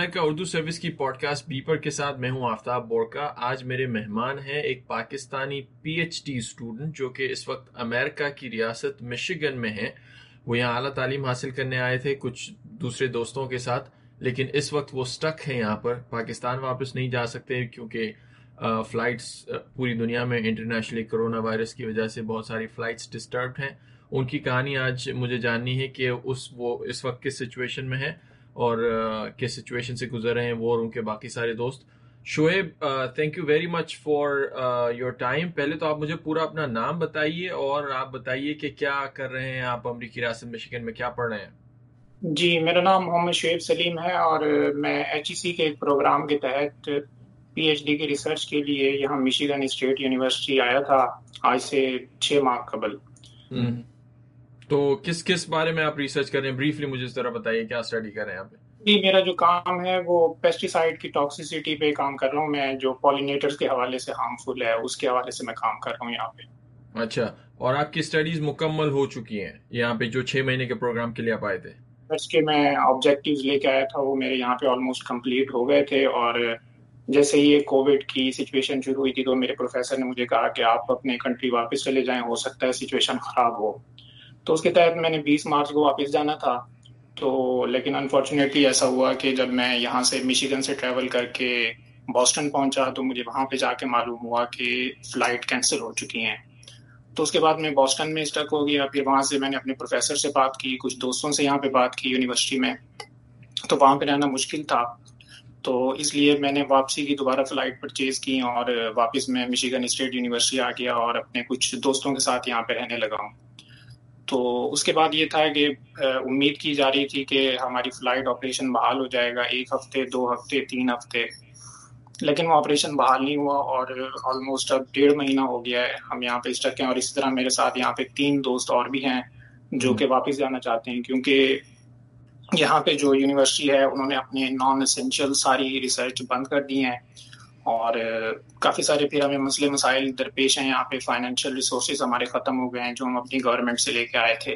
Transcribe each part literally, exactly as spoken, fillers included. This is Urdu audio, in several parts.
امریکہ اردو سروس کی پوڈ کاسٹ بیپر کے ساتھ میں ہوں آفتاب بورکا. آج میرے مہمان ہیں ایک Pakistani P H D student جو کہ اس وقت امریکہ کی ریاست مشیگن میں ہیں. وہ یہاں اعلیٰ تعلیم حاصل کرنے آئے تھے کچھ دوسرے دوستوں کے ساتھ, لیکن اس وقت وہ سٹک ہیں یہاں پر. پاکستان واپس نہیں جا سکتے کیونکہ فلائٹس پوری دنیا میں انٹرنیشنلی کرونا وائرس کی وجہ سے بہت ساری فلائٹس ڈسٹربڈ ہیں. ان کی کہانی آج مجھے جاننی ہے کہ اس وہ اس وقت کس سچویشن میں ہے اور کس سچویشن سے گزر رہے ہیں وہ اور ان کے باقی سارے دوست. Shoaib, thank you very much for your time. پہلے تو آپ مجھے پورا اپنا نام بتائیے اور آپ بتائیے کہ کیا کر رہے ہیں آپ امریکی ریاست مشیگن میں, کیا پڑھ رہے ہیں؟ جی, میرا نام محمد شعیب سلیم ہے اور میں ایچ ای سی کے ایک پروگرام کے تحت پی ایچ ڈی کی ریسرچ کے لیے یہاں مشیگن اسٹیٹ یونیورسٹی آیا تھا آج سے چھ ماہ قبل. تو کس کس بارے میں آپ ریسرچ کر رہے ہیں؟ بریفلی مجھے اس طرح بتائیے کیا اسٹڈی کر رہے ہیں آپ. جی, میرا جو کام ہے وہ پیسٹی سائڈ کی ٹاکسیسٹی پہ کام کر رہا ہوں میں, جو پولینیٹرز کے حوالے سے ہارمفل ہے اس کے حوالے سے میں کام کر رہا ہوں یہاں پہ. اچھا, اور آپ کی اسٹڈیز مکمل ہو چکی ہیں یہاں پہ جو چھ مہینے کے پروگرام کے لیے آپ آئے تھے؟ سرچ کے میں آبجیکٹیوز لے کے آیا تھا وہ میرے یہاں پہ آلموسٹ کمپلیٹ ہو گئے تھے, اور جیسے یہ کووڈ کی سچویشن شروع ہوئی تھی تو میرے پروفیسر نے مجھے کہا کہ آپ اپنے کنٹری واپس چلے جائیں, ہو سکتا ہے سچویشن خراب ہو. تو اس کے تحت میں نے بیس مارچ کو واپس جانا تھا, تو لیکن انفارچونیٹلی ایسا ہوا کہ جب میں یہاں سے مشیگن سے ٹریول کر کے بوسٹن پہنچا تو مجھے وہاں پہ جا کے معلوم ہوا کہ فلائٹ کینسل ہو چکی ہیں. تو اس کے بعد میں بوسٹن میں اسٹک ہو گیا. پھر وہاں سے میں نے اپنے پروفیسر سے بات کی, کچھ دوستوں سے یہاں پہ بات کی یونیورسٹی میں, تو وہاں پہ رہنا مشکل تھا. تو اس لیے میں نے واپسی کی دوبارہ فلائٹ پرچیز کی اور واپس میں مشیگن اسٹیٹ یونیورسٹی آ گیا اور اپنے کچھ دوستوں کے ساتھ یہاں پہ رہنے لگا ہوں. تو اس کے بعد یہ تھا کہ امید کی جا رہی تھی کہ ہماری فلائٹ آپریشن بحال ہو جائے گا, ایک ہفتے, دو ہفتے, تین ہفتے, لیکن وہ آپریشن بحال نہیں ہوا اور آلموسٹ اب ڈیڑھ مہینہ ہو گیا ہے ہم یہاں پہ اسٹک ہیں. اور اسی طرح میرے ساتھ یہاں پہ تین دوست اور بھی ہیں جو کہ واپس جانا چاہتے ہیں, کیونکہ یہاں پہ جو یونیورسٹی ہے انہوں نے اپنے نان اسینشیل ساری ریسرچ بند کر دی ہیں, اور کافی سارے پھر ہمیں مسئلے مسائل درپیش ہیں. یہاں پہ فائنینشیل ریسورسز ہمارے ختم ہو گئے ہیں جو ہم اپنی گورنمنٹ سے لے کے آئے تھے.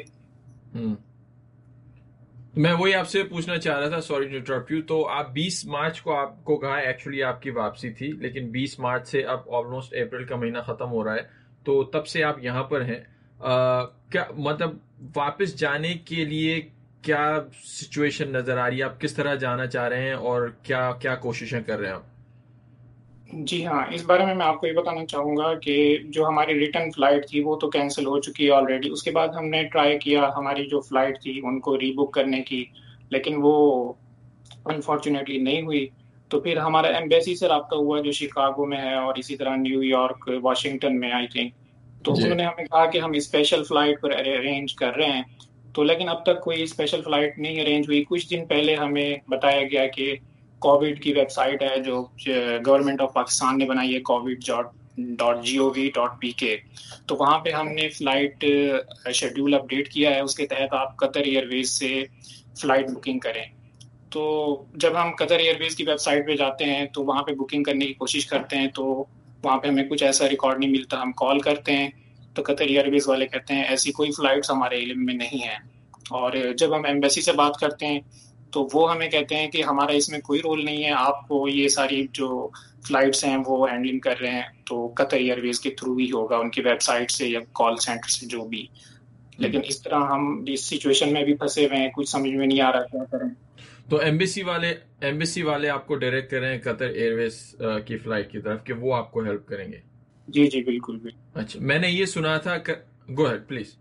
میں وہی آپ سے پوچھنا چاہ رہا تھا, سوری ٹو انٹرپٹ یو. تو آپ بیس مارچ کو آپ کو کہا ایکچولی آپ کی واپسی تھی, لیکن بیس مارچ سے اب آلموسٹ اپریل کا مہینہ ختم ہو رہا ہے, تو تب سے آپ یہاں پر ہیں. کیا مطلب واپس جانے کے لیے کیا سچویشن نظر آ رہی ہے؟ آپ کس طرح جانا چاہ رہے ہیں اور کیا کیا کوششیں کر رہے ہیں آپ؟ جی ہاں, اس بارے میں میں آپ کو یہ بتانا چاہوں گا کہ جو ہماری ریٹرن فلائٹ تھی وہ تو کینسل ہو چکی ہے آلریڈی. اس کے بعد ہم نے ٹرائی کیا ہماری جو فلائٹ تھی ان کو ری بک کرنے کی, لیکن وہ انفارچونیٹلی نہیں ہوئی. تو پھر ہمارا ایمبیسی سے رابطہ ہوا جو شکاگو میں ہے اور اسی طرح نیو یارک, واشنگٹن میں آئی تھنک. تو انہوں نے ہمیں کہا کہ ہم اسپیشل فلائٹ پر ارینج کر رہے ہیں, تو لیکن اب تک کوئی اسپیشل فلائٹ نہیں ارینج ہوئی. کچھ دن پہلے ہمیں بتایا گیا کہ کووڈ کی ویب سائٹ ہے جو گورنمنٹ آف پاکستان نے بنائی ہے, covid dot G O V dot P K, تو وہاں پہ ہم نے فلائٹ شیڈیول اپڈیٹ کیا ہے. اس کے تحت آپ قطر ایئر ویز سے فلائٹ بکنگ کریں. تو جب ہم قطر ایئر ویز کی ویب سائٹ پہ جاتے ہیں تو وہاں پہ بکنگ کرنے کی کوشش کرتے ہیں, تو وہاں پہ ہمیں کچھ ایسا ریکارڈ نہیں ملتا. ہم کال کرتے ہیں تو قطر ایئر ویز والے کہتے ہیں ایسی کوئی فلائٹس ہمارے علم میں نہیں ہیں. اور جب ہم ایمبیسی سے بات کرتے ہیں تو وہ ہمیں کہتے ہیں کہ ہمارا اس میں کوئی رول نہیں ہے, آپ کو یہ ساری جو فلائٹس ہیں وہ ہینڈلنگ کر رہے ہیں تو قطر ایئر ویز کے تھرو ہی ہوگا, ان کی ویب سائٹ سے یا کال سینٹر سے جو بھی. لیکن اس طرح ہم اس سچویشن میں بھی پھنسے ہوئے ہیں, کچھ سمجھ میں نہیں آ رہا کیا کریں. تو ایمبیسی والے ایمبیسی والے آپ کو ڈائریکٹ کر رہے ہیں قطر ایئر ویز کی فلائٹ کی طرف کہ وہ آپ کو ہیلپ کریں گے؟ جی جی بالکل بالکل. اچھا, میں نے یہ سنا تھا, گو ہیڈ پلیز.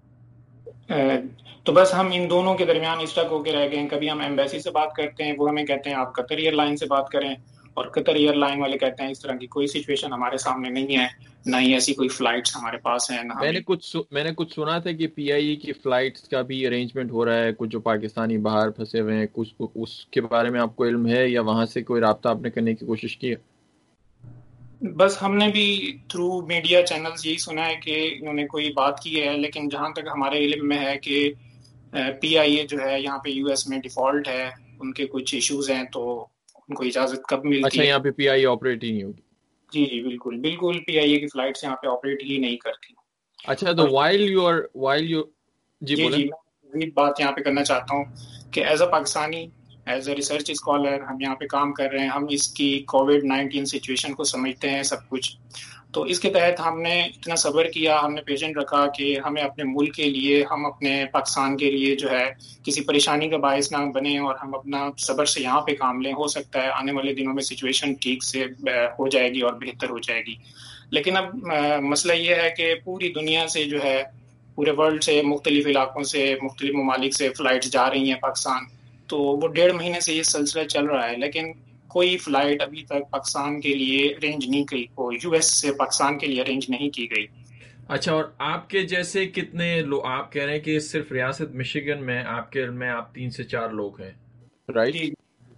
تو بس ہم ان دونوں کے درمیان اسٹک ہو کے رہ گئے ہیں. کبھی ہم ایمبیسی سے بات کرتے ہیں, وہ ہمیں کہتے ہیں آپ قطر ایئر لائن سے بات کریں, اور قطر ایئر لائن والے کہتے ہیں اس طرح کی کوئی سچویشن ہمارے سامنے نہیں ہے, نہ ہی ایسی کوئی فلائٹس ہمارے پاس ہیں. میں نے کچھ میں نے کچھ سنا تھا کہ پی آئی اے کی فلائٹس کا بھی ارینجمنٹ ہو رہا ہے, کچھ جو پاکستانی باہر پھنسے ہوئے ہیں, کچھ اس کے بارے میں آپ کو علم ہے یا وہاں سے کوئی رابطہ آپ نے کرنے کی کوشش کی ہے؟ بس ہم نے بھی تھرو میڈیا چینلز یہی سنا ہے کہ انہوں نے کوئی بات کی ہے, لیکن جہاں تک ہمارے علم میں ہے کہ پی آئی اے جو ہے یہاں پہ یو ایس میں ڈیفالٹ ہے, ان کے کچھ ایشوز ہیں, تو ان کو اجازت کب ملتی ہے. اچھا, یہاں پہ پی آئی اے آپریٹ ہی نہیں ہوگی؟ جی جی بالکل بالکل, پی آئی اے کی فلائٹس یہاں پہ آپریٹ ہی نہیں کرتی. اچھا, تو while you are while you جی جی بولیں. جی میں ایک بات یہاں پہ کرنا چاہتا ہوں کہ as a Pakistani as a research scholar ہم یہاں پہ کام کر رہے ہیں, ہم اس کی کووڈ نائنٹین سچویشن کو سمجھتے ہیں سب کچھ. تو اس کے تحت ہم نے اتنا صبر کیا, ہم نے پیشنٹ رکھا کہ ہمیں اپنے ملک کے لیے, ہم اپنے پاکستان کے لیے جو ہے کسی پریشانی کا باعث نہ بنے, اور ہم اپنا صبر سے یہاں پہ کام لیں. ہو سکتا ہے آنے والے دنوں میں سچویشن ٹھیک سے ہو جائے گی اور بہتر ہو جائے گی. لیکن اب مسئلہ یہ ہے کہ پوری دنیا سے جو ہے, پورے ورلڈ سے, مختلف علاقوں سے, مختلف ممالک سے فلائٹ جا رہی ہیں پاکستان. تو وہ ڈیڑھ مہینے سے یہ سلسلہ چل رہا ہے, لیکن کوئی فلائٹ ابھی تک پاکستان کے لیے ارینج نہیں کی, کو یو ایس سے پاکستان کے لیے ارینج نہیں کی گئی. اچھا, اور آپ کے جیسے کتنے لوگ, آپ کہہ رہے ہیں کہ صرف ریاست مشیگن میں آپ کے علم میں آپ تین سے چار لوگ ہیں, رائٹ؟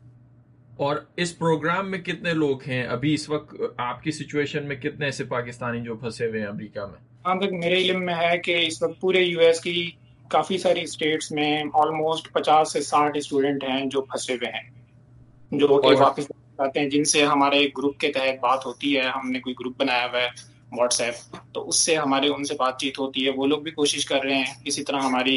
اور اس پروگرام میں کتنے لوگ ہیں ابھی اس وقت آپ کی سچویشن میں, کتنے ایسے پاکستانی جو پھنسے ہوئے ہیں امریکہ میں؟ جہاں تک میرے علم میں ہے کہ اس وقت پورے یو ایس کی کافی ساری اسٹیٹس میں آلموسٹ پچاس سے ساٹھ اسٹوڈنٹ ہیں جو پھنسے ہوئے ہیں, جو کہ واپس آتے ہیں, جن سے ہمارے گروپ کے تحت بات ہوتی ہے. ہم نے کوئی گروپ بنایا ہوا ہے واٹس ایپ, تو اس سے ہمارے ان سے بات چیت ہوتی ہے. وہ لوگ بھی کوشش کر رہے ہیں. اسی طرح ہماری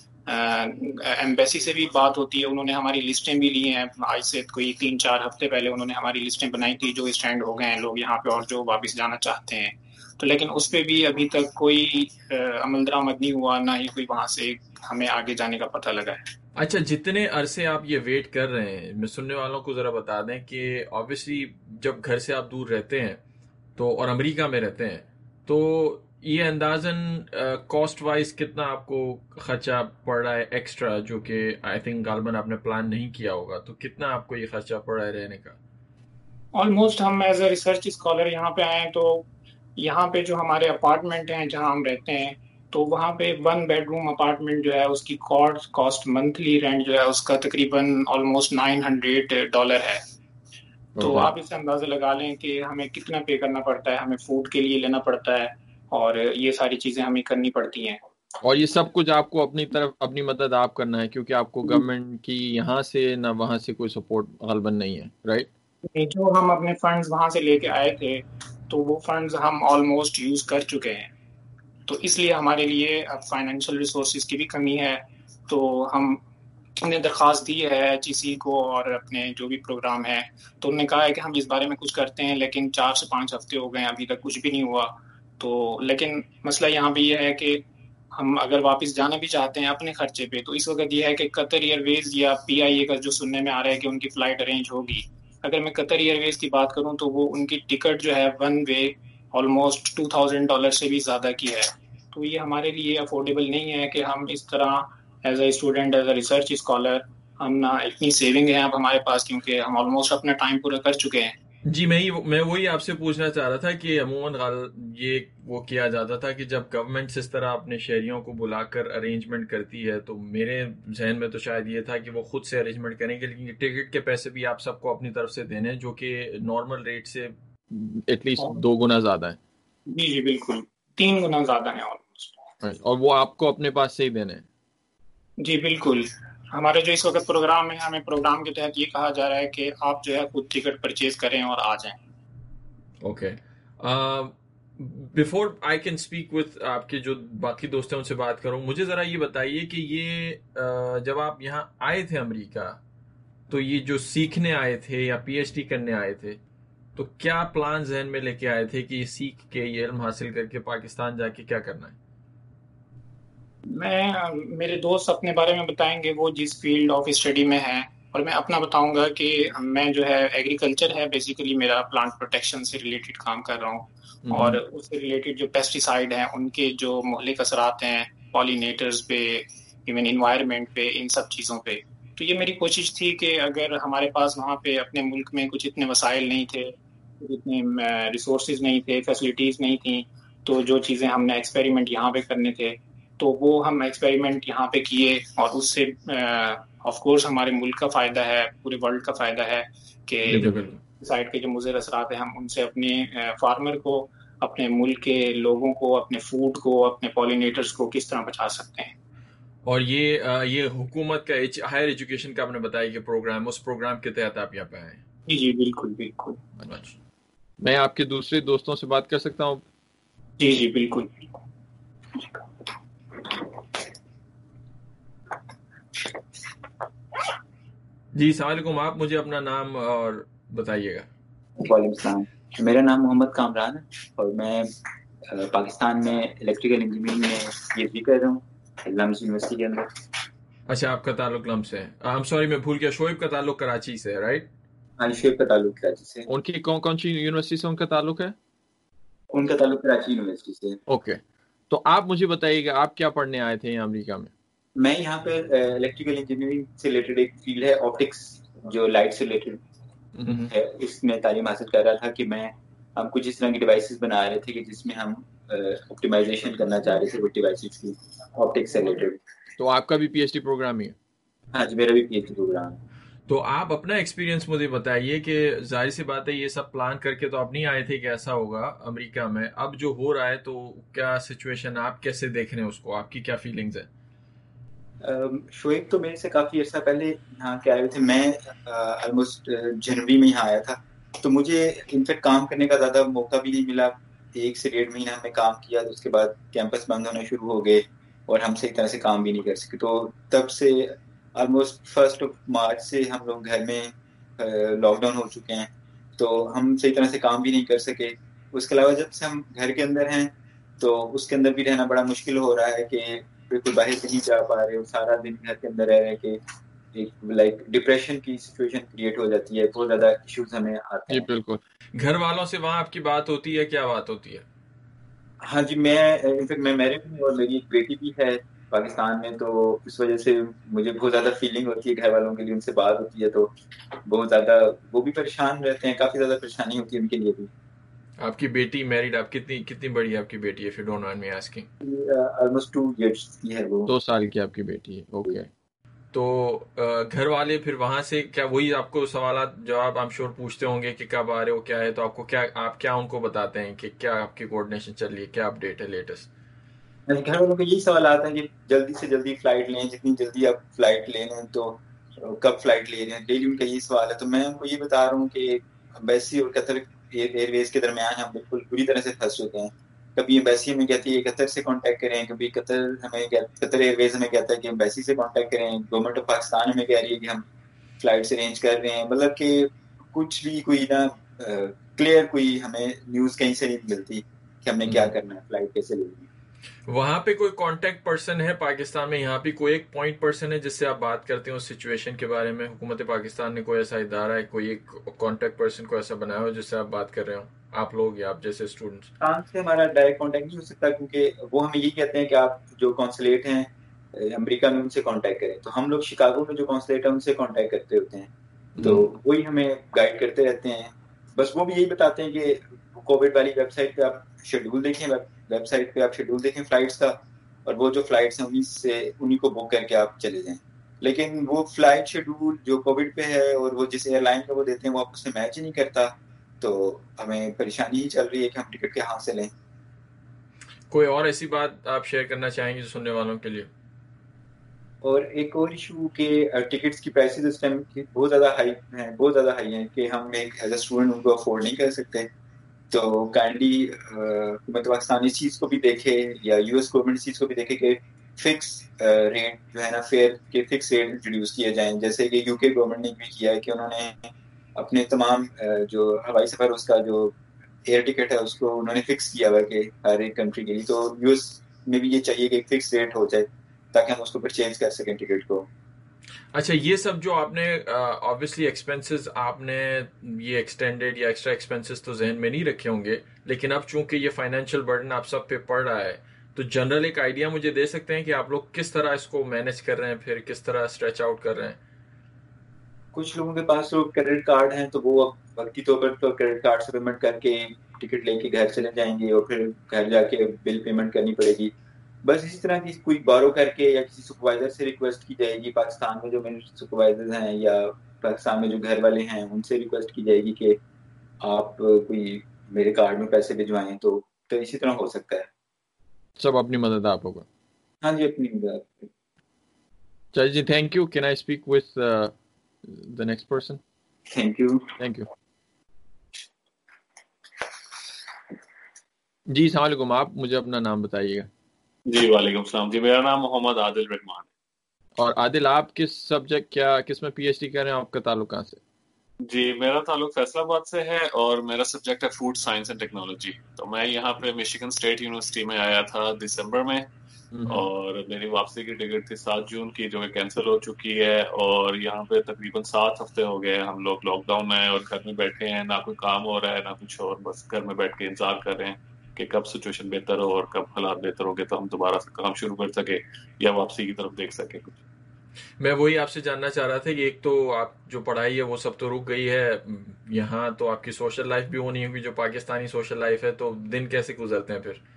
ایمبیسی سے بھی بات ہوتی ہے, انہوں نے ہماری لسٹیں بھی لی ہیں. آج سے کوئی تین چار ہفتے پہلے انہوں نے ہماری لسٹیں بنائی تھی جو اسٹینڈ ہو گئے ہیں لوگ یہاں پہ اور جو واپس جانا چاہتے ہیں. تو لیکن اس پہ بھی ابھی تک کوئی عمل درآمد نہیں ہوا, نہ ہی کوئی وہاں سے ہمیں آگے جانے کا پتہ لگا ہے. اچھا, جتنے عرصے آپ یہ ویٹ کر رہے ہیں, میں سننے والوں کو ذرا بتا دیں کہ آبویسلی جب گھر سے آپ دور رہتے ہیں تو, اور امریکہ میں رہتے ہیں, تو یہ اندازاً کاسٹ وائز کتنا آپ کو خرچہ پڑ رہا ہے ایکسٹرا, جو کہ آئی تھنک غالباً آپ نے پلان نہیں کیا ہوگا, تو کتنا آپ کو یہ خرچہ پڑ رہا ہے رہنے کا؟ آلموسٹ ہم ایز اے ریسرچ اسکالر یہاں پہ آئے ہیں, تو یہاں پہ جو ہمارے اپارٹمنٹ ہیں جہاں ہم رہتے ہیں, تو وہاں پہ ون بیڈ روم اپارٹمنٹ جو ہے اس کی کاسٹ منتھلی رینٹ جو ہے اس کا تقریباً آلموسٹ نائن ہنڈریڈ ڈالر ہے. تو آپ اس سے اندازہ لگا لیں کہ ہمیں کتنا پے کرنا پڑتا ہے, ہمیں فوڈ کے لیے لینا پڑتا ہے, اور یہ ساری چیزیں ہمیں کرنی پڑتی ہیں. اور یہ سب کچھ آپ کو اپنی طرف اپنی مدد آپ کرنا ہے, کیونکہ آپ کو گورنمنٹ کی یہاں سے نہ وہاں سے کوئی سپورٹ غالباً نہیں ہے, رائٹ؟ جو ہم اپنے فنڈز وہاں سے لے کے آئے تھے تو وہ فنڈز ہم آلموسٹ یوز کر چکے ہیں, تو اس لیے ہمارے لیے اب فائنینشیل ریسورسز کی بھی کمی ہے. تو ہم نے درخواست دی ہے ایچ ای سی کو اور اپنے جو بھی پروگرام ہے, تو انہوں نے کہا ہے کہ ہم اس بارے میں کچھ کرتے ہیں, لیکن چار سے پانچ ہفتے ہو گئے ہیں ابھی تک کچھ بھی نہیں ہوا. تو لیکن مسئلہ یہاں پہ یہ ہے کہ ہم اگر واپس جانا بھی چاہتے ہیں اپنے خرچے پہ, تو اس وقت یہ ہے کہ قطر ایئر ویز یا پی آئی اے کا جو سننے میں آ رہا ہے کہ ان کی فلائٹ ارینج ہوگی. اگر میں قطر ایئر ویز کی بات کروں تو وہ ان کی ٹکٹ جو ہے one way almost two thousand dollar سے بھی زیادہ کی ہے. تو یہ ہمارے لیے افورڈیبل نہیں ہے کہ ہم اس طرح as a student, as a research scholar, ہم نہ اتنی سیونگ ہے اب ہمارے پاس, کیونکہ ہم آلموسٹ اپنا ٹائم پورا کر چکے ہیں. جی, میں میں وہی آپ سے پوچھنا چاہ رہا تھا کہ عموماً یہ وہ کیا جاتا تھا کہ جب گورنمنٹ اس طرح اپنے شہریوں کو بلا کر ارینجمنٹ کرتی ہے, تو میرے ذہن میں تو شاید یہ تھا کہ وہ خود سے ارینجمنٹ کریں گے, لیکن ٹکٹ کے پیسے بھی آپ سب کو اپنی طرف سے دینے, جو کہ نارمل ریٹ سے ایٹ لیسٹ دو گنا زیادہ ہے. جی جی بالکل, تین گنا زیادہ ہے آلموسٹ, اور وہ آپ کو اپنے پاس سے ہی دینے ہیں. جی بالکل. ہمارے جو اس وقت پروگرام ہے, ہمیں پروگرام کے تحت یہ کہا جا رہا ہے کہ آپ جو ہے خود ٹکٹ پرچیز کریں اور آ جائیں. Okay, before I can speak with آپ کے جو باقی دوست ہیں ان سے بات کروں, مجھے ذرا یہ بتائیے کہ یہ جب آپ یہاں آئے تھے امریکہ, تو یہ جو سیکھنے آئے تھے یا پی ایچ ڈی کرنے آئے تھے, تو کیا پلان ذہن میں لے کے آئے تھے کہ یہ سیکھ کے, یہ علم حاصل کر کے پاکستان جا کے کیا کرنا ہے؟ میں میرے دوست اپنے بارے میں بتائیں گے, وہ جس فیلڈ آف اسٹڈی میں ہیں, اور میں اپنا بتاؤں گا کہ میں جو ہے ایگریکلچر ہے بیسیکلی میرا, پلانٹ پروٹیکشن سے ریلیٹڈ کام کر رہا ہوں, اور اس سے ریلیٹڈ جو پیسٹی سائڈ ہیں ان کے جو مہلک اثرات ہیں پالینیٹرز پہ, ایون انوائرمنٹ پہ, ان سب چیزوں پہ. تو یہ میری کوشش تھی کہ اگر ہمارے پاس وہاں پہ اپنے ملک میں کچھ اتنے وسائل نہیں تھے, اتنے ریسورسز نہیں تھے, فیسلٹیز نہیں تھیں, تو جو چیزیں ہم نے ایکسپیریمنٹ یہاں پہ کرنے تھے تو وہ ہم ایکسپیریمنٹ یہاں پہ کیے, اور اس سے آف کورس ہمارے ملک کا فائدہ ہے, پورے ورلڈ کا فائدہ ہے کہ سائڈ کے جو مضر اثرات ہیں ہم ان سے اپنے فارمر کو, اپنے ملک کے لوگوں کو, اپنے فوڈ کو, اپنے پالینیٹرز کو کس طرح بچا سکتے ہیں. اور یہ یہ حکومت کا ہائر ایجوکیشن کا آپ نے بتایا کہ پروگرام, اس پروگرام کے تحت آپ یہاں پہ آئے ہیں؟ جی جی بالکل بالکل. میں آپ کے دوسرے دوستوں سے بات کر سکتا ہوں؟ جی جی بالکل. جی السلام علیکم. آپ مجھے اپنا نام اور بتائیے گا. وعلیکم السلام. میرا نام محمد کامران ہے اور میں پاکستان میں الیکٹریکل انجینئرنگ میں پی ایچ ڈی کر رہا ہوں اسلامی یونیورسٹی کے اندر. اچھا آپ کا تعلق لمس ہے. آئی سوری میں بھول گیا. شعیب کا تعلق کراچی سے ہے رائٹ؟ ہاں شعیب کا تعلق کراچی سے. ان کی کون کون سی یونیورسٹی سے ان کا تعلق ہے؟ ان کا تعلق کراچی یونیورسٹی سے. اوکے. تو آپ مجھے بتائیے گا آپ کیا پڑھنے آئے تھے یہاں امریکہ میں؟ میں یہاں پہ الیکٹریکل انجینئرنگ سے ریلیٹڈ ایک فیلڈ ہے آپٹکس جو لائٹ سے ریلیٹڈ ہے اس میں تعلیم حاصل کر رہا تھا کہ میں ہم کچھ اس طرح کی ڈیوائسز بنا رہے تھے کہ جس میں ہم آپٹیمائزیشن کرنا چاہ رہے تھے وہ ڈیوائسز کی آپٹکس سے ریلیٹڈ. تو آپ کا بھی پی ایچ ڈی پروگرام ہی ہے؟ ہاں جی میرا بھی پی ایچ ڈی پروگرام ہے. تو آپ اپنا ایکسپیرینس مجھے بتائیے کہ ظاہر سی بات ہے یہ سب پلان کر کے تو آپ نہیں آئے تھے کہ ایسا ہوگا امریکہ میں. اب جو ہو رہا ہے تو کیا سچویشن آپ کیسے دیکھ رہے ہیں اس کو؟ آپ کی کیا فیلنگز ہیں؟ شعیب تو میرے سے کافی عرصہ پہلے یہاں کے آئے ہوئے تھے. میں آلموسٹ جنوری میں یہاں آیا تھا تو مجھے انفیکٹ کام کرنے کا زیادہ موقع بھی نہیں ملا. ایک سے ڈیڑھ مہینہ ہم نے کام کیا تو اس کے بعد کیمپس بند ہونے شروع ہو گئے اور ہم صحیح طرح سے کام بھی نہیں کر سکے. تو تب سے آلموسٹ فرسٹ آف مارچ سے ہم لوگ گھر میں لاک ڈاؤن ہو چکے ہیں تو ہم صحیح طرح سے کام بھی نہیں کر سکے. اس کے علاوہ جب سے ہم گھر کے اندر ہیں تو اس کے اندر بھی رہنا بڑا مشکل ہو رہا ہے کہ بالکل باہر نہیں جا پا رہے ہو. سارا دن گھر کے اندر رہ رہے کہ ایک لائک ڈپریشن کی سچویشن کریٹ ہو جاتی ہے. بہت زیادہ ایشوز ہمیں آتے جی ہیں. بالکل. گھر والوں سے وہاں آپ کی بات ہوتی ہے؟ کیا بات ہوتی ہے؟ ہاں جی میں انفیکٹ میں میرڈ ہوں اور میری ایک بیٹی بھی ہے پاکستان میں تو اس وجہ سے مجھے بہت زیادہ فیلنگ ہوتی ہے گھر والوں کے لیے. ان سے بات ہوتی ہے تو بہت زیادہ وہ بھی پریشان رہتے ہیں. کافی زیادہ پریشانی ہوتی ہے ان کے لیے بھی. آپ کی بیٹی میرڈ؟ آپ کتنی کتنی بڑی ہے آپ کی بیٹی ہے؟ Don't mind me asking. Almost two years کی ہے وہ. دو سال کی آپ کی بیٹی ہے. اوکے. تو گھر والے پھر وہاں سے کیا وہی آپ کو سوالات جواب ہم شور پوچھتے ہوں گے کہ کب آ رہے ہو کیا ہے؟ تو آپ کو کیا آپ کیا ان کو بتاتے ہیں کہ کیا آپ کی کوآرڈینیشن چل رہی ہے؟ کیا اپڈیٹ ہے لیٹسٹ؟ گھر والوں کو یہی سوال آتا ہے کہ جلدی سے جلدی فلائٹ لیں. جتنی جلدی آپ فلائٹ لے لیں تو کب فلائٹ لے رہے ہیں. ڈیلی ان کا یہی سوال ہے. تو میں ان کو یہ بتا رہا ہوں کہ ایمبیسی اور قطر ایئر ویز کے درمیان ہم بالکل پوری طرح سے پھنس چکے ہیں. کبھی ایمبیسی ہمیں کہتی ہے قطر سے کانٹیکٹ کریں, کبھی قطر ہمیں قطر ایئر ویز ہمیں کہتا ہے کہ ایمبیسی سے کانٹیکٹ کریں. گورنمنٹ آف پاکستان ہمیں کہہ رہی ہے کہ ہم فلائٹس ارینج کر رہے ہیں. مطلب کہ کچھ بھی کوئی نا کلیئر کوئی ہمیں نیوز کہیں سے نہیں ملتی کہ ہم نے کیا کرنا ہے, فلائٹ کیسے لینی ہے. وہاں پہ کوئی کانٹیکٹ پرسن ہے پاکستان میں؟ یہاں پہ کوئی ایک پوائنٹ پرسن ہے جس سے آپ بات کرتے ہیں اس سچویشن کے بارے میں؟ حکومت پاکستان نے کوئی ایسا ادارہ ہے, کوئی ایک کانٹیکٹ پرسن کو ایسا بنایا ہو جس سے آپ بات کر رہے ہو آپ لوگ یا آپ جیسے اسٹوڈنٹس؟ فرانس سے ہمارا ڈائریکٹ کانٹیکٹ نہیں ہو سکتا کیونکہ وہ ہمیں یہی کہتے ہیں کہ آپ جو کانسولیٹ ہیں امریکہ میں ان سے کانٹیکٹ کریں. تو ہم لوگ شکاگو میں جو کانسولیٹ ہیں ان سے کانٹیکٹ کرتے ہوتے ہیں تو وہی ہمیں گائیڈ کرتے رہتے ہیں. بس وہ بھی یہی بتاتے ہیں کہ کووڈ والی ویب سائٹ پہ آپ شیڈول دیکھیں, ویب سائٹ پہ آپ شیڈول دیکھیں فلائٹس کا, اور وہ جو فلائٹس ہیں انہیں سے انہیں کو بک کر کے آپ چلے جائیں. لیکن وہ فلائٹ شیڈول جو کووڈ پہ ہے اور وہ جس ایئر لائن کا وہ دیتے ہیں وہ آپس میں میچ ہی نہیں کرتا. تو ہمیں پریشانی ہی چل رہی ہے کہ ہم ٹکٹ کہاں سے لیں. کوئی اور ایسی بات آپ شیئر کرنا چاہیں گے سننے والوں کے لیے؟ اور ایک اور ایشو کہ ٹکٹس کی پرائسز اس ٹائم بہت زیادہ ہائی ہیں بہت زیادہ ہائی ہیں کہ ہم ایک ایز اے اسٹوڈنٹ ان کو افورڈ نہیں کر سکتے. تو کائنڈلی حکومت پاکستان اس چیز کو بھی دیکھے یا یو ایس گورنمنٹ اس چیز کو بھی دیکھے کہ فکس ریٹ جو ہے نا فیئر کے فکس ریٹ انٹروڈیوس کیے جائیں. جیسے کہ یو کے گورنمنٹ نے بھی کیا ہے کہ انہوں نے اپنے تمام جو ہوائی سفر اس کا جو ایئر ٹکٹ ہے اس کو انہوں نے فکس کیا ہوا کہ ہر ایک کنٹری کے لیے. تو یو ایس میں بھی یہ چاہیے کہ ایک فکس ریٹ ہو جائے تاکہ ہم اس کو پرچیز کر سکیں ٹکٹ کو. اچھا یہ سب جو آپ نے آبویسلی ایکسپینسز آپ نے یہ ایکسٹینڈیڈ یا ایکسٹرا ایکسپینسز تو ذہن میں نہیں رکھے ہوں گے, لیکن اب چونکہ یہ فائنینشیل برڈن آپ سب پہ پڑ رہا ہے تو جنرل ایک آئیڈیا مجھے دے سکتے ہیں کہ آپ لوگ کس طرح اس کو مینیج کر رہے ہیں, پھر کس طرح اسٹریچ آؤٹ کر رہے ہیں؟ کچھ لوگوں کے پاس تو کریڈٹ کارڈ ہیں تو وہ اب وقتی طور پر تو کریڈٹ کارڈ سے پیمنٹ کر کے ٹکٹ لے کے گھر چلے جائیں گے اور پھر گھر جا کے بل پیمنٹ کرنی پڑے گی. بس اسی طرح کی کوئی بارو کر کے یا کسی سپروائزر سے ریکویسٹ کی جائے گی. پاکستان میں جو میرے سپروائزر ہیں یا پاکستان میں جو گھر والے ہیں ان سے ریکویسٹ کی جائے گی کہ آپ کوئی میرے کارڈ میں پیسے بھجوائیں. تو تو اسی طرح ہو سکتا ہے. سب اپنی مدد آپ ہوگا. ہاں جی اپنی مدد. چلیے جی thank you. Can I speak with the next person? Thank you. Thank you. جی السلام علیکم. آپ مجھے اپنا نام بتائیے گا. جی وعلیکم السلام. جی میرا نام محمد عادل رحمان ہے. اور عادل آپ کس سبجیکٹ کیا کس میں پی ایچ ڈی کر رہے ہیں, آپ کا تعلق کہاں سے؟ جی میرا تعلق فیصل آباد سے ہے اور میرا سبجیکٹ ہے فوڈ سائنس اینڈ ٹیکنالوجی. تو میں یہاں پہ میشیگن اسٹیٹ یونیورسٹی میں آیا تھا دسمبر میں, اور میری واپسی کی ٹکٹ تھی سات جون کی جو کہ کینسل ہو چکی ہے, اور یہاں پہ تقریباً سات ہفتے ہو گئے ہم لوگ لاک ڈاؤن میں اور گھر میں بیٹھے ہیں, نہ کوئی کام ہو رہا ہے نہ کچھ اور, بس گھر میں بیٹھ کے انتظار کر رہے ہیں کہ کب سچویشن بہتر ہو اور کب حالات بہتر ہو گے تو ہم دوبارہ سے کام شروع کر سکے یا واپسی کی طرف دیکھ سکے کچھ. میں وہی آپ سے جاننا چاہ رہا تھا کہ ایک تو آپ جو پڑھائی ہے وہ سب تو رک گئی ہے یہاں, تو آپ کی سوشل لائف بھی ہونی ہوگی جو پاکستانی سوشل لائف ہے, تو دن کیسے گزرتے ہیں پھر؟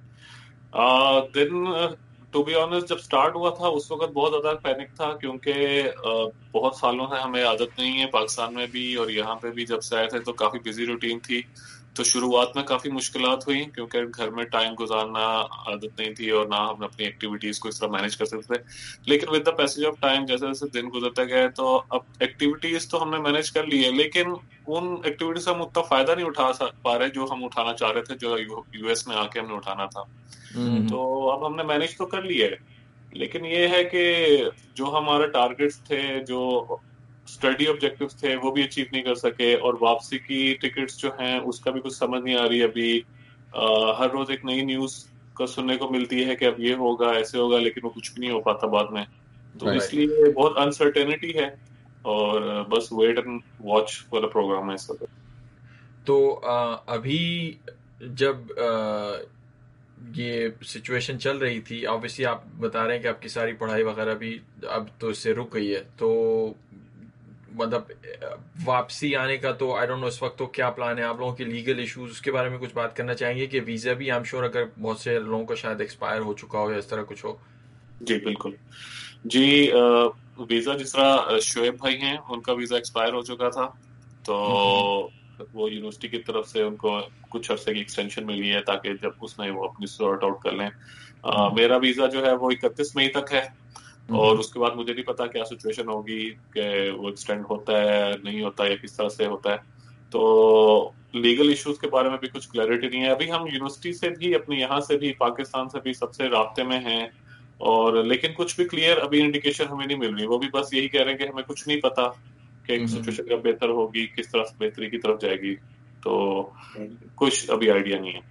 دن ٹو بی آنیسٹ جب سٹارٹ ہوا تھا اس وقت بہت زیادہ پینک تھا, کیونکہ بہت سالوں سے ہمیں عادت نہیں ہے پاکستان میں بھی اور یہاں پہ بھی جب سے آئے تھے تو کافی بزی روٹین تھی. تو شروعات میں کافی مشکلات ہوئی کیونکہ گھر میں ٹائم گزارنا عادت نہیں تھی اور نہ ہم اپنی ایکٹیویٹیز کو اس طرح مینج کر سکتے تھے. لیکن with the passage of time جیسے جیسے دن گزرتے گئے تو اب ایکٹیویٹیز تو ہم نے مینج کر لی ہے, لیکن ان ایکٹیویٹیز سے ہم اتنا فائدہ نہیں اٹھا پا رہے جو ہم اٹھانا چاہ رہے تھے, جو یو ایس میں آ کے ہم نے اٹھانا تھا. تو اب ہم نے مینج تو کر لی ہے, لیکن یہ ہے کہ جو ہمارے ٹارگیٹس تھے, جو اسٹڈی آبجیکٹیوز تھے وہ بھی اچیو نہیں کر سکے, اور واپسی کی ٹکٹس جو ہیں اس کا بھی کچھ سمجھ نہیں آ رہی ابھی. ہر روز ایک نئی نیوز کا سننے کو ملتی ہے کہ اب یہ ہوگا ایسے ہوگا, لیکن وہ کچھ بھی نہیں ہو پاتا بعد میں. تو اس لیے بہت انسرٹینٹی ہے اور بس ویٹ اینڈ واچ والا پروگرام ہے اس وقت. تو ابھی جب یہ سچویشن چل رہی تھی, آبویسلی آپ بتا رہے ہیں کہ آپ کی ساری پڑھائی وغیرہ بھی اب تو اس سے رک گئی ہے, تو مطلب واپسی آنے کا تو آئی ڈونٹ نو اس وقت تو کیا پلان ہے آپ لوگوں کے لیگل ایشوز, اس کے بارے میں کچھ بات کرنا چاہیں گے کہ ویزا بھی آئی ایم شیور اگر بہت سے لوگوں کا شاید ایکسپائر ہو چکا ہو یا اس طرح کچھ ہو. جی بالکل جی, ویزا جس طرح شعیب بھائی ہیں ان کا ویزا ایکسپائر ہو چکا تھا, تو وہ یونیورسٹی کی طرف سے ان کو کچھ عرصے کی ایکسٹینشن ملی ہے تاکہ جب اس میں وہ اپنی سارٹ آؤٹ کر لیں. میرا ویزا جو ہے وہ اکتیس مئی تک ہے, اور اس کے بعد مجھے نہیں پتا کیا سچویشن ہوگی کہ وہ ایکسٹینڈ ہوتا ہے نہیں ہوتا یا کس طرح سے ہوتا ہے. تو لیگل ایشوز کے بارے میں بھی کچھ کلیئرٹی نہیں ہے ابھی. ہم یونیورسٹی سے بھی اپنے یہاں سے بھی پاکستان سے بھی سب سے رابطے میں ہیں, اور لیکن کچھ بھی کلیئر ابھی انڈیکیشن ہمیں نہیں مل رہی. وہ بھی بس یہی کہہ رہے ہیں کہ ہمیں کچھ نہیں پتا کہ سچویشن کب بہتر ہوگی, کس طرح سے بہتری کی طرف جائے گی, تو کچھ ابھی آئیڈیا نہیں ہے.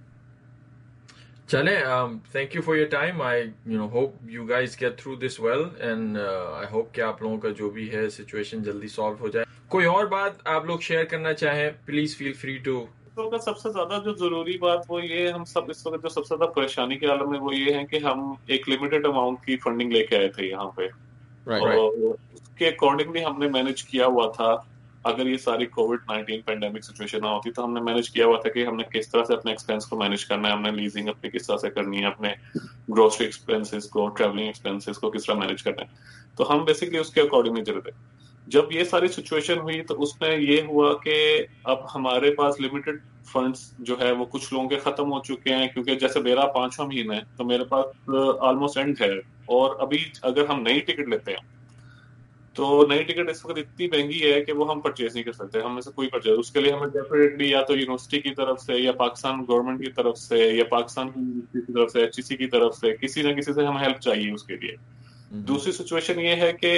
چلیں, thank you for your time. I you know hope you guys get through this well, and I hope کہ آپ لوگوں کا جو بھی ہے سچویشن جلدی سالو ہو جائے. کوئی اور بات آپ لوگ شیئر کرنا چاہیں پلیز فیل فری ٹو. سب سے زیادہ جو ضروری بات وہ یہ, ہم سب اس وقت جو سب سے زیادہ پریشانی کے عالم میں وہ یہ ہے کہ ہم ایک لمیٹڈ اماؤنٹ کی فنڈنگ لے کے آئے تھے یہاں پہ, اور اس کے اکارڈنگلی ہم نے مینج کیا ہوا تھا. اگر یہ ساری کووڈ نائنٹین پینڈیمک سچویشن نہ ہوتی تو ہم نے مینج کیا ہوا تھا کہ ہم نے کس طرح سے اپنے ایکسپینس کو مینج کرنا ہے, ہم نے لیزنگ اپنی کس طرح سے کرنی ہے, اپنے گروسری ایکسپینسز کو, ٹریولنگ ایکسپینسز کو کس طرح مینج کرنا ہے. تو ہم بیسکلی اس کے اکارڈنگلی چلے تھے. جب یہ ساری سچویشن ہوئی تو اس میں یہ ہوا کہ اب ہمارے پاس لمیٹڈ فنڈز جو ہے وہ کچھ لوگوں کے ختم ہو چکے ہیں, کیونکہ جیسے میرا پانچواں مہینہ ہے تو میرے پاس آلموسٹ اینڈ ہے, اور ابھی اگر ہم نئی ٹکٹ لیتے ہیں تو نئی ٹکٹ اس وقت اتنی مہنگی ہے کہ وہ ہم پرچیز نہیں کر سکتے, ہم میں سے کوئی پرچیز. اس کے لیے ہمیں ڈیفینیٹلی یا تو یونیورسٹی کی طرف سے یا پاکستان گورنمنٹ کی طرف سے یا پاکستان کی طرف سے ایچ ای سی کی طرف سے کسی نہ کسی سے ہمیں ہیلپ چاہیے اس کے لیے. دوسری سچویشن یہ ہے کہ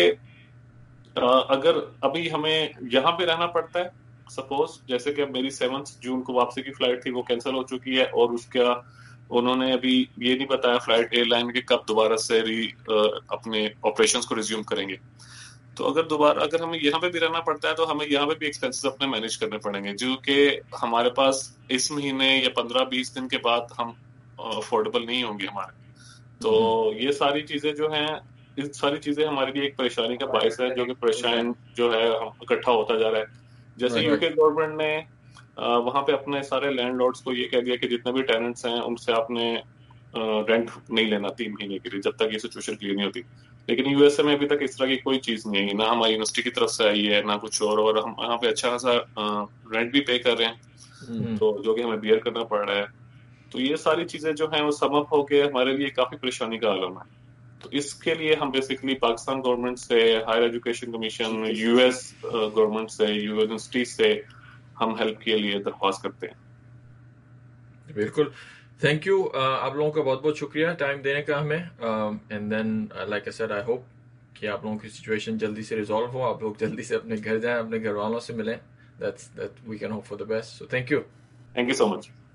اگر ابھی ہمیں یہاں پہ رہنا پڑتا ہے, سپوز جیسے کہ اب میری سیونتھ جون کو واپسی کی فلائٹ تھی وہ کینسل ہو چکی ہے, اور اس کا انہوں نے ابھی یہ نہیں بتایا فلائٹ ایئر لائن کے کب دوبارہ سے ری اپنے آپریشنز کو ریزیوم کریں گے. تو اگر دوبارہ اگر ہمیں یہاں پہ بھی رہنا پڑتا ہے تو ہمیں یہاں پہ بھی ایکسپینسز اپنے مینیج کرنے پڑیں گے, جو کہ ہمارے پاس اس مہینے یا پندرہ بیس دن کے بعد ہم افورڈیبل نہیں ہوں گے ہمارے. تو یہ ساری چیزیں جو ہیں اس ساری چیزیں ہمارے لیے ایک پریشانی کا باعث ہے, جو کہ پریشان جو ہے اکٹھا ہوتا جا رہا ہے. جیسے یو کے گورنمنٹ نے وہاں پہ اپنے سارے لینڈ لارڈس کو یہ کہہ دیا کہ جتنے بھی ٹیننٹس ہیں ان سے آپ نے رینٹ نہیں لینا تین مہینے کے لیے جب تک یہ سچویشن کلیئر نہیں ہوتی. لیکن یو ایس اے میں ابھی تک اس طرح کی کوئی چیز نہیں آئی, نہ ہماری یونیورسٹی کی طرف سے آئی ہے نہ کچھ اور, اور ہم یہاں پہ اچھا خاصا رینٹ بھی پے کر رہے ہیں, تو جو کہ ہمیں بیئر کرنا پڑ رہا ہے. تو یہ ساری چیزیں جو ہیں وہ سم اپ ہو کے ہمارے لیے کافی پریشانی کا عالم ہے. تو اس کے لیے ہم بیسکلی پاکستان گورنمنٹ سے, higher education commission, U S government سے, یونیورسٹی سے ہم ہیلپ کے لیے درخواست کرتے ہیں. بالکل, تھینک یو. آپ لوگوں کا بہت بہت شکریہ ٹائم دینے کا ہمیں, and then like I said I hope کہ آپ لوگوں کی سچویشن جلدی سے ریزالو ہو, آپ لوگ جلدی سے اپنے گھر جائیں, اپنے گھر والوں سے ملیں. That's that we can hope for the best. So thank you. Thank you so much.